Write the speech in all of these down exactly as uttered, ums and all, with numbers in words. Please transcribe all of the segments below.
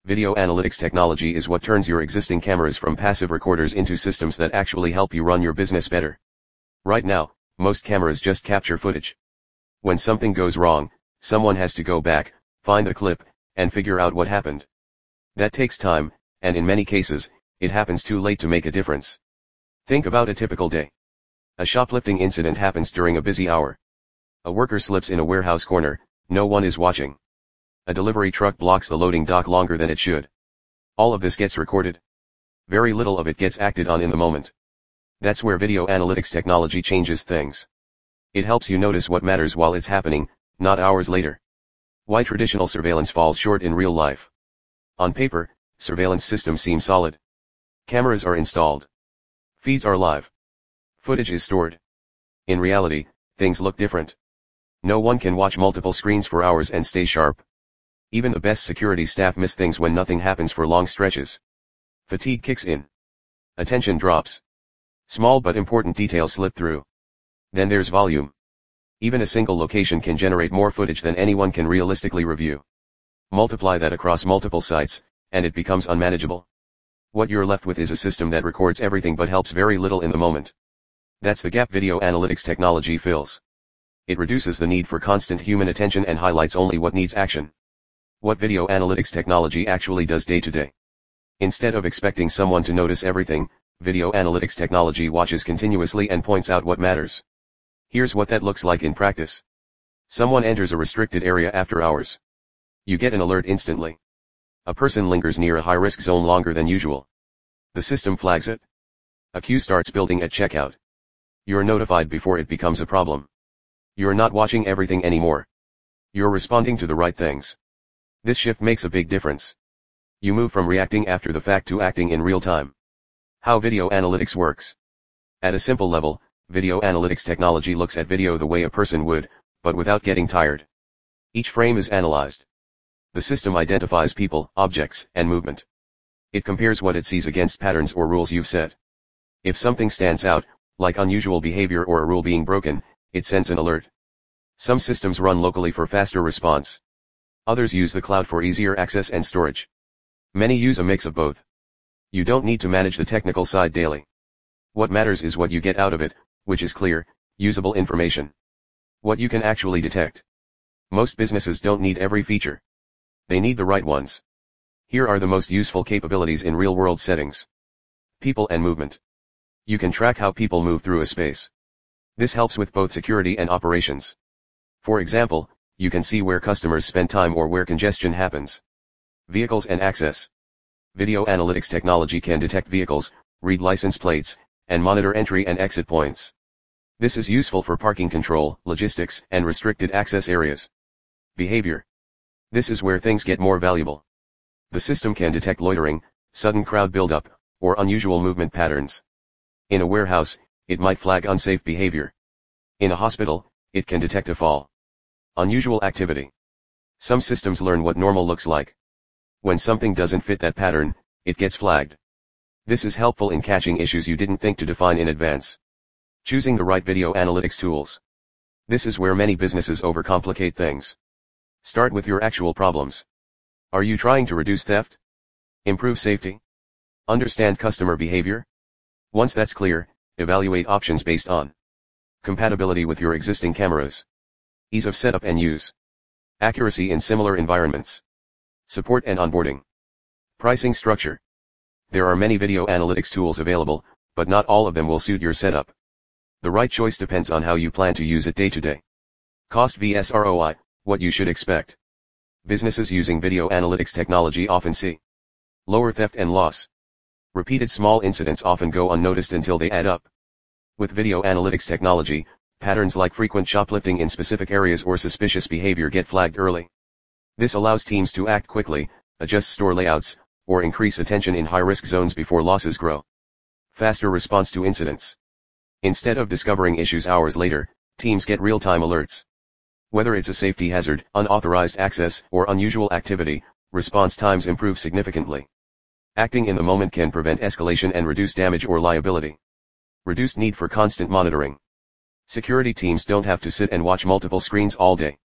Video analytics technology is what turns your existing cameras from passive recorders into systems that actually help you run your business better. Right now, most cameras just capture footage. When something goes wrong, someone has to go back, find the clip, and figure out what happened. That takes time, and in many cases, it happens too late to make a difference. Think about a typical day. A shoplifting incident happens during a busy hour. A worker slips in a warehouse corner, no one is watching. A delivery truck blocks the loading dock longer than it should. All of this gets recorded. Very little of it gets acted on in the moment. That's where video analytics technology changes things. It helps you notice what matters while it's happening, not hours later. Why traditional surveillance falls short in real life. On paper, surveillance systems seem solid. Cameras are installed. Feeds are live. Footage is stored. In reality, things look different. No one can watch multiple screens for hours and stay sharp. Even the best security staff miss things when nothing happens for long stretches. Fatigue kicks in. Attention drops. Small but important details slip through. Then there's volume. Even a single location can generate more footage than anyone can realistically review. Multiply that across multiple sites, and it becomes unmanageable. What you're left with is a system that records everything but helps very little in the moment. That's the gap video analytics technology fills. It reduces the need for constant human attention and highlights only what needs action. What video analytics technology actually does day to day. Instead of expecting someone to notice everything, video analytics technology watches continuously and points out what matters. Here's what that looks like in practice. Someone enters a restricted area after hours. You get an alert instantly. A person lingers near a high-risk zone longer than usual. The system flags it. A queue starts building at checkout. You're notified before it becomes a problem. You're not watching everything anymore. You're responding to the right things. This shift makes a big difference. You move from reacting after the fact to acting in real time. How video analytics works. At a simple level, video analytics technology looks at video the way a person would, but without getting tired. Each frame is analyzed. The system identifies people, objects, and movement. It compares what it sees against patterns or rules you've set. If something stands out, like unusual behavior or a rule being broken, it sends an alert. Some systems run locally for faster response. Others use the cloud for easier access and storage. Many use a mix of both. You don't need to manage the technical side daily. What matters is what you get out of it, which is clear, usable information. What you can actually detect. Most businesses don't need every feature. They need the right ones. Here are the most useful capabilities in real-world settings. People and movement. You can track how people move through a space. This helps with both security and operations. For example, you can see where customers spend time or where congestion happens. Vehicles and access. Video analytics technology can detect vehicles, read license plates, and monitor entry and exit points. This is useful for parking control, logistics, and restricted access areas. Behavior. This is where things get more valuable. The system can detect loitering, sudden crowd buildup, or unusual movement patterns. In a warehouse, it might flag unsafe behavior. In a hospital, it can detect a fall. Unusual activity. Some systems learn what normal looks like. When something doesn't fit that pattern, it gets flagged. This is helpful in catching issues you didn't think to define in advance. Choosing the right video analytics tools. This is where many businesses overcomplicate things. Start with your actual problems. Are you trying to reduce theft? Improve safety? Understand customer behavior? Once that's clear, evaluate options based on compatibility with your existing cameras, ease of setup and use, accuracy in similar environments, support and onboarding, pricing structure. There are many video analytics tools available, but not all of them will suit your setup. The right choice depends on how you plan to use it day to day. Cost versus R O I, what you should expect. Businesses using video analytics technology often see lower theft and loss. Repeated small incidents often go unnoticed until they add up. With video analytics technology, patterns like frequent shoplifting in specific areas or suspicious behavior get flagged early. This allows teams to act quickly, adjust store layouts, or increase attention in high-risk zones before losses grow. Faster response to incidents. Instead of discovering issues hours later, teams get real-time alerts. Whether it's a safety hazard, unauthorized access, or unusual activity, response times improve significantly. Acting in the moment can prevent escalation and reduce damage or liability. Reduced need for constant monitoring. Security teams don't have to sit and watch multiple screens all day.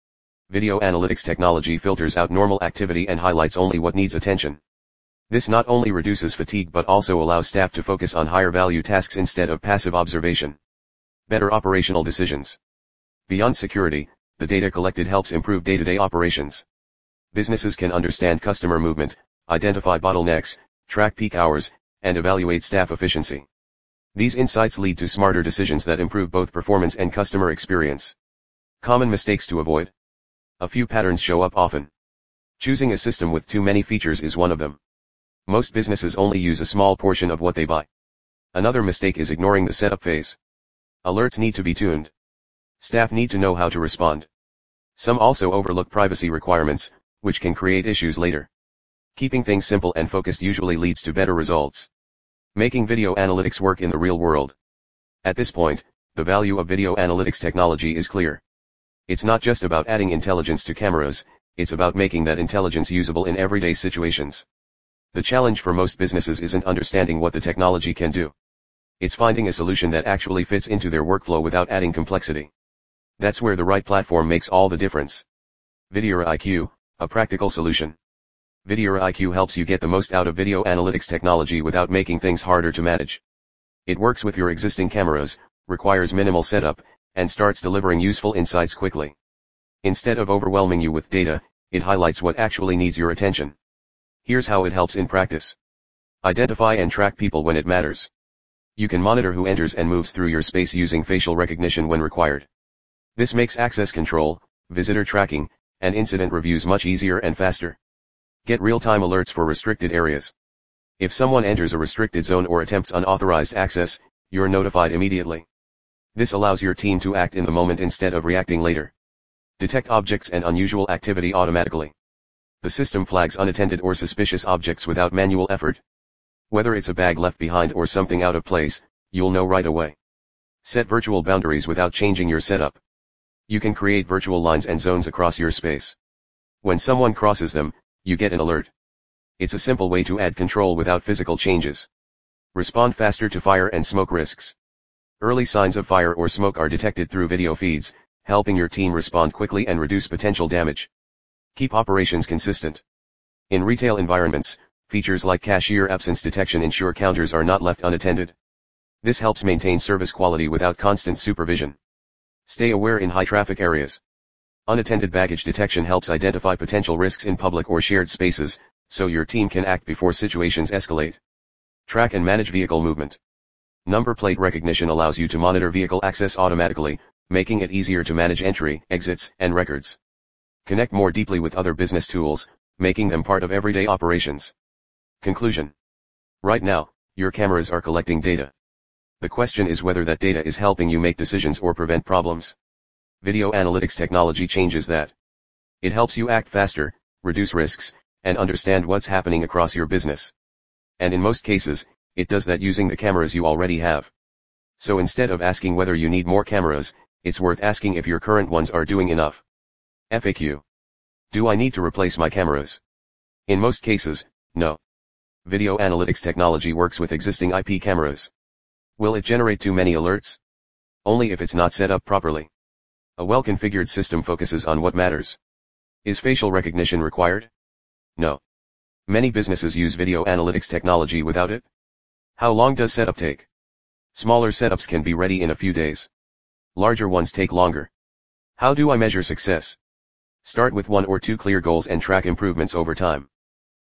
Video analytics technology filters out normal activity and highlights only what needs attention. This not only reduces fatigue but also allows staff to focus on higher value tasks instead of passive observation. Better operational decisions. Beyond security, the data collected helps improve day-to-day operations. Businesses can understand customer movement, identify bottlenecks, track peak hours, and evaluate staff efficiency. These insights lead to smarter decisions that improve both performance and customer experience. Common mistakes to avoid. A few patterns show up often. Choosing a system with too many features is one of them. Most businesses only use a small portion of what they buy. Another mistake is ignoring the setup phase. Alerts need to be tuned. Staff need to know how to respond. Some also overlook privacy requirements, which can create issues later. Keeping things simple and focused usually leads to better results. Making video analytics work in the real world. At this point, the value of video analytics technology is clear. It's not just about adding intelligence to cameras, it's about making that intelligence usable in everyday situations. The challenge for most businesses isn't understanding what the technology can do. It's finding a solution that actually fits into their workflow without adding complexity. That's where the right platform makes all the difference. Videora I Q, a practical solution. Videora I Q helps you get the most out of video analytics technology without making things harder to manage. It works with your existing cameras, requires minimal setup, and starts delivering useful insights quickly. Instead of overwhelming you with data, it highlights what actually needs your attention. Here's how it helps in practice. Identify and track people when it matters. You can monitor who enters and moves through your space using facial recognition when required. This makes access control, visitor tracking, and incident reviews much easier and faster. Get real-time alerts for restricted areas. If someone enters a restricted zone or attempts unauthorized access, you're notified immediately. This allows your team to act in the moment instead of reacting later. Detect objects and unusual activity automatically. The system flags unattended or suspicious objects without manual effort. Whether it's a bag left behind or something out of place, you'll know right away. Set virtual boundaries without changing your setup. You can create virtual lines and zones across your space. When someone crosses them, you get an alert. It's a simple way to add control without physical changes. Respond faster to fire and smoke risks. Early signs of fire or smoke are detected through video feeds, helping your team respond quickly and reduce potential damage. Keep operations consistent. In retail environments, features like cashier absence detection ensure counters are not left unattended. This helps maintain service quality without constant supervision. Stay aware in high-traffic areas. Unattended baggage detection helps identify potential risks in public or shared spaces, so your team can act before situations escalate. Track and manage vehicle movement. Number plate recognition allows you to monitor vehicle access automatically, making it easier to manage entry, exits, and records. Connect more deeply with other business tools, making them part of everyday operations. Conclusion. Right now, your cameras are collecting data. The question is whether that data is helping you make decisions or prevent problems. Video analytics technology changes that. It helps you act faster, reduce risks, and understand what's happening across your business. And in most cases, it does that using the cameras you already have. So instead of asking whether you need more cameras, it's worth asking if your current ones are doing enough. F A Q. Do I need to replace my cameras? In most cases, no. Video analytics technology works with existing I P cameras. Will it generate too many alerts? Only if it's not set up properly. A well-configured system focuses on what matters. Is facial recognition required? No. Many businesses use video analytics technology without it. How long does setup take? Smaller setups can be ready in a few days. Larger ones take longer. How do I measure success? Start with one or two clear goals and track improvements over time.